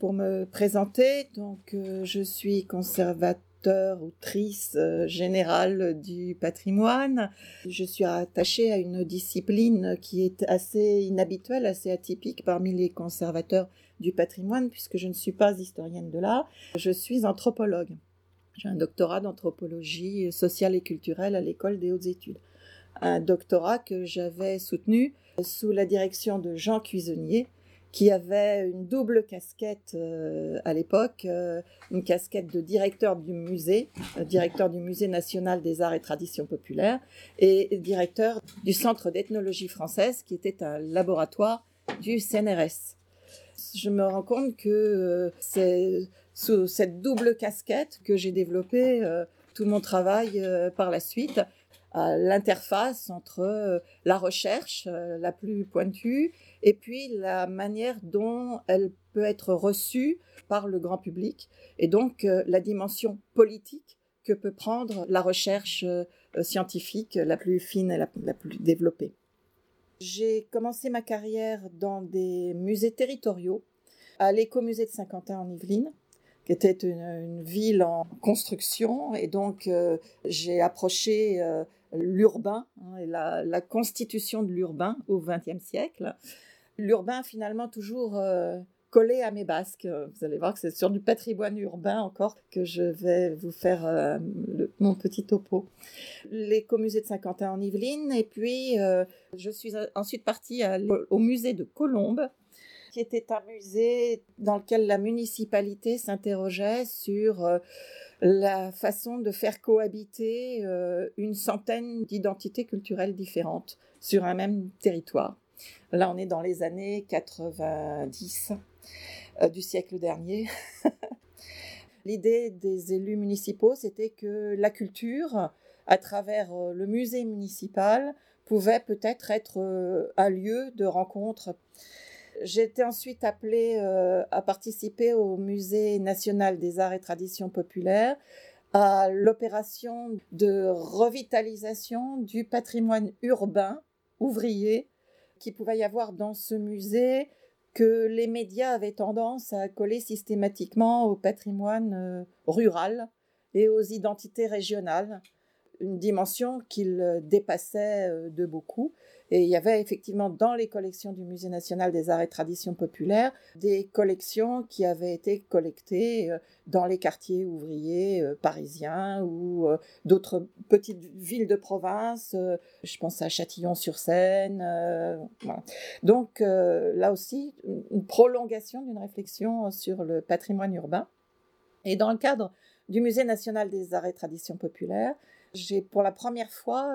Pour me présenter, je suis conservatrice générale du patrimoine. Je suis attachée à une discipline qui est assez inhabituelle, assez atypique parmi les conservateurs du patrimoine, puisque je ne suis pas historienne de l'art, je suis anthropologue. J'ai un doctorat d'anthropologie sociale et culturelle à l'École des hautes études. Un doctorat que j'avais soutenu sous la direction de Jean Cuisenier, qui avait une double casquette à l'époque, une casquette de directeur du musée national des arts et traditions populaires, et directeur du Centre d'ethnologie française, qui était un laboratoire du CNRS. Je me rends compte que c'est sous cette double casquette que j'ai développé tout mon travail par la suite, à l'interface entre la recherche la plus pointue et puis la manière dont elle peut être reçue par le grand public, et donc la dimension politique que peut prendre la recherche scientifique la plus fine et la plus développée. J'ai commencé ma carrière dans des musées territoriaux, à l'écomusée de Saint-Quentin en Yvelines, qui était une ville en construction, et donc j'ai approché l'urbain et la constitution de l'urbain au XXe siècle. L'urbain finalement toujours collé à mes basques. Vous allez voir que c'est sur du patrimoine urbain encore que je vais vous faire mon petit topo. L'écomusée de Saint-Quentin en Yvelines, et puis je suis ensuite partie au musée de Colombes, qui était un musée dans lequel la municipalité s'interrogeait sur la façon de faire cohabiter une centaine d'identités culturelles différentes sur un même territoire. Là, on est dans les années 90 du siècle dernier. L'idée des élus municipaux, c'était que la culture, à travers le musée municipal, pouvait peut-être être un lieu de rencontre. J'ai été ensuite appelée à participer au Musée national des arts et traditions populaires, à l'opération de revitalisation du patrimoine urbain ouvrier qu'il pouvait y avoir dans ce musée, que les médias avaient tendance à coller systématiquement au patrimoine rural et aux identités régionales, une dimension qu'il dépassait de beaucoup. Et il y avait effectivement dans les collections du Musée national des arts et traditions populaires des collections qui avaient été collectées dans les quartiers ouvriers parisiens ou d'autres petites villes de province. Je pense à Châtillon-sur-Seine. Voilà. Donc là aussi, une prolongation d'une réflexion sur le patrimoine urbain. Et dans le cadre du Musée national des arts et traditions populaires, j'ai pour la première fois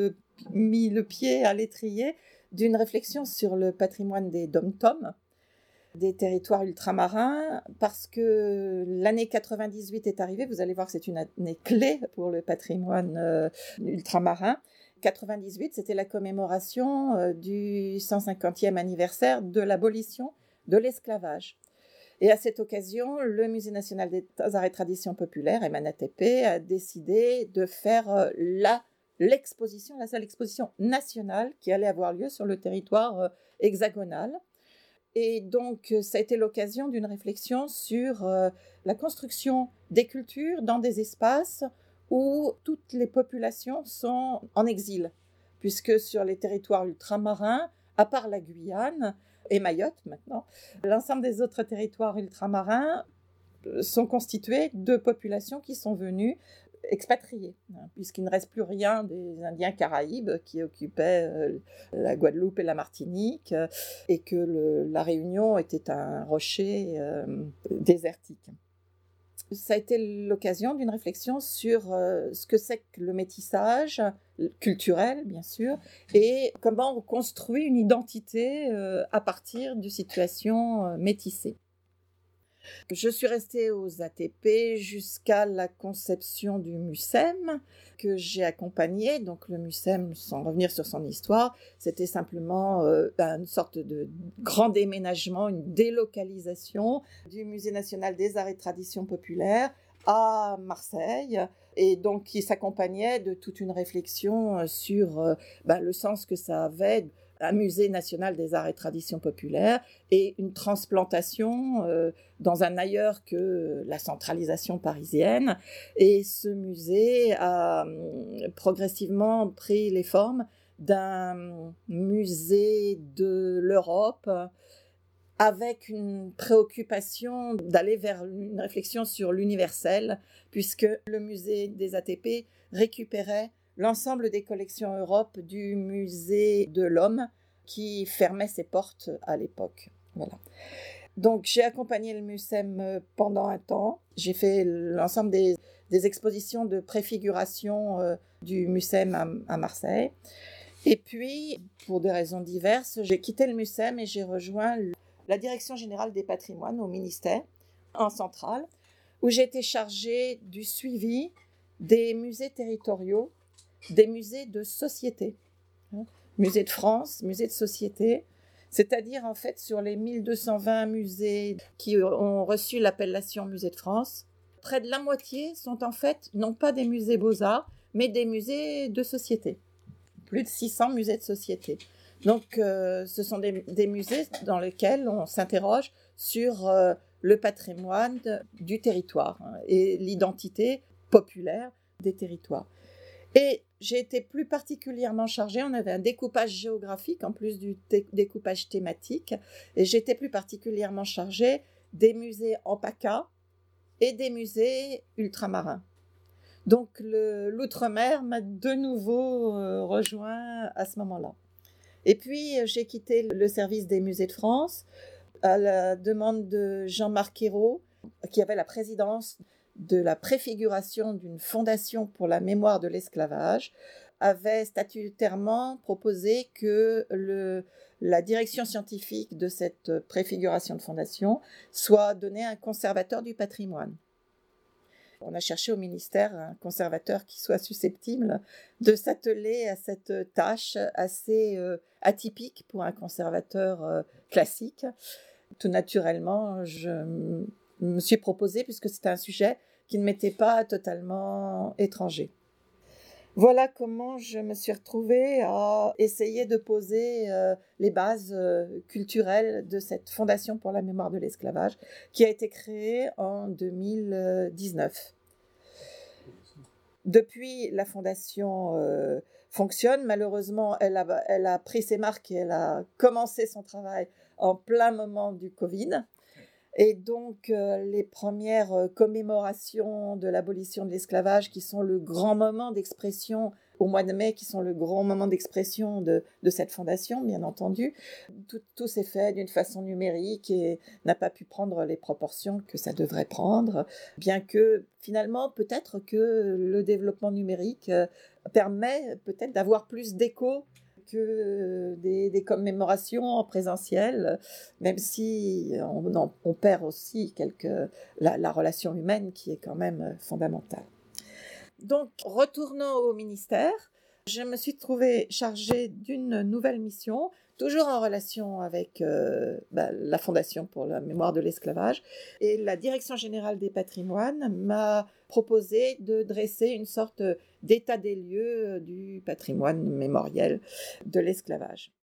mis le pied à l'étrier d'une réflexion sur le patrimoine des dom-toms, des territoires ultramarins, parce que l'année 98 est arrivée. Vous allez voir que c'est une année clé pour le patrimoine ultramarin. 98, c'était la commémoration du 150e anniversaire de l'abolition de l'esclavage. Et à cette occasion, le Musée national des arts et traditions populaires, MNATP, a décidé de faire la seule exposition nationale qui allait avoir lieu sur le territoire hexagonal. Et donc, ça a été l'occasion d'une réflexion sur la construction des cultures dans des espaces où toutes les populations sont en exil, puisque sur les territoires ultramarins, à part la Guyane, et Mayotte maintenant, l'ensemble des autres territoires ultramarins sont constitués de populations qui sont venues expatriées, puisqu'il ne reste plus rien des Indiens Caraïbes qui occupaient la Guadeloupe et la Martinique, et que la Réunion était un rocher désertique. Ça a été l'occasion d'une réflexion sur ce que c'est que le métissage culturel, bien sûr, et comment on construit une identité à partir de situations métissées. Je suis restée aux ATP jusqu'à la conception du MUCEM que j'ai accompagné. Donc le MUCEM, sans revenir sur son histoire, c'était simplement une sorte de grand déménagement, une délocalisation du Musée national des arts et traditions populaires à Marseille, et donc qui s'accompagnait de toute une réflexion sur le sens que ça avait, un musée national des arts et traditions populaires et une transplantation dans un ailleurs que la centralisation parisienne. Et ce musée a progressivement pris les formes d'un musée de l'Europe avec une préoccupation d'aller vers une réflexion sur l'universel, puisque le musée des ATP récupérait l'ensemble des collections Europe du musée de l'Homme qui fermait ses portes à l'époque. Voilà. Donc j'ai accompagné le MUCEM pendant un temps. J'ai fait l'ensemble des expositions de préfiguration du MUCEM à Marseille. Et puis, pour des raisons diverses, j'ai quitté le MUCEM et j'ai rejoint la Direction générale des patrimoines au ministère, en centrale, où j'ai été chargée du suivi des musées territoriaux, des musées de société, musée de France, musée de société, c'est-à-dire en fait sur les 1220 musées qui ont reçu l'appellation musée de France, près de la moitié sont en fait non pas des musées beaux-arts, mais des musées de société. Plus de 600 musées de société. Donc, ce sont des musées dans lesquels on s'interroge sur le patrimoine du territoire et l'identité populaire des territoires. Et j'ai été plus particulièrement chargée, on avait un découpage géographique en plus du découpage thématique, et j'étais plus particulièrement chargée des musées en PACA et des musées ultramarins. Donc l'outre-mer m'a de nouveau rejoint à ce moment-là. Et puis j'ai quitté le service des musées de France à la demande de Jean-Marc Ayrault, qui avait la présidence de la préfiguration d'une fondation pour la mémoire de l'esclavage, avait statutairement proposé que la direction scientifique de cette préfiguration de fondation soit donnée à un conservateur du patrimoine. On a cherché au ministère un conservateur qui soit susceptible de s'atteler à cette tâche assez atypique pour un conservateur classique. Tout naturellement, je me suis proposée puisque c'était un sujet qui ne m'était pas totalement étranger. Voilà comment je me suis retrouvée à essayer de poser les bases culturelles de cette Fondation pour la mémoire de l'esclavage qui a été créée en 2019. Depuis, la Fondation fonctionne. Malheureusement, elle a pris ses marques et elle a commencé son travail en plein moment du Covid. Et donc, les premières commémorations de l'abolition de l'esclavage, qui sont le grand moment d'expression au mois de mai, qui sont le grand moment d'expression de cette fondation, bien entendu, tout s'est fait d'une façon numérique et n'a pas pu prendre les proportions que ça devrait prendre, bien que finalement, peut-être que le développement numérique permet peut-être d'avoir plus d'écho que des commémorations en présentiel, même si on perd aussi la relation humaine qui est quand même fondamentale. Donc, retournant au ministère, je me suis trouvée chargée d'une nouvelle mission, toujours en relation avec la Fondation pour la mémoire de l'esclavage. Et la Direction générale des patrimoines m'a proposé de dresser une sorte d'état des lieux du patrimoine mémoriel de l'esclavage.